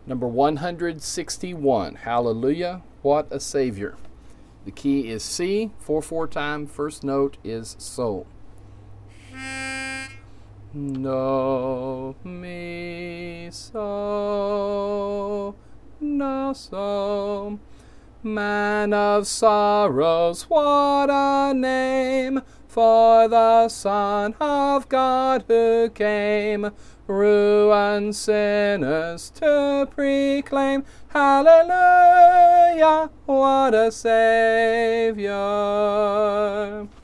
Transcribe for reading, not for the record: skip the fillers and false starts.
Number 161, Hallelujah, What a Savior. The key is C, 4/4 time. First note is sol. Do, mi, so, no, so. Man of sorrows, what a name for the Son of God who came, ruined sinners to proclaim. Hallelujah, what a Savior.